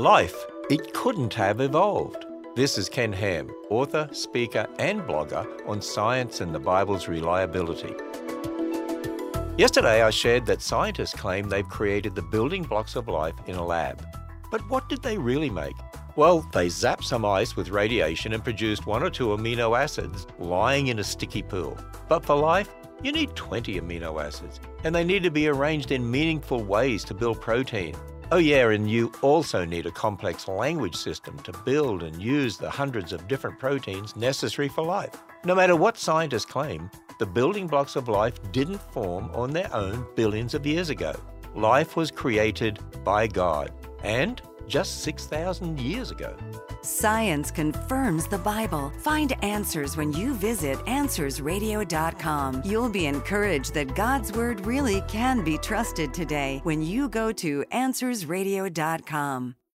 Life, it couldn't have evolved. This is Ken Ham, author, speaker, and blogger on science and the Bible's reliability. Yesterday, I shared that scientists claim they've created the building blocks of life in a lab. But what did they really make? Well, they zapped some ice with radiation and produced 1 or 2 amino acids lying in a sticky pool. But for life, you need 20 amino acids, and they need to be arranged in meaningful ways to build protein. Oh yeah, and you also need a complex language system to build and use the hundreds of different proteins necessary for life. No matter what scientists claim, the building blocks of life didn't form on their own billions of years ago. Life was created by God, and just 6,000 years ago. Science confirms the Bible. Find answers when you visit AnswersRadio.com. You'll be encouraged that God's Word really can be trusted today when you go to AnswersRadio.com.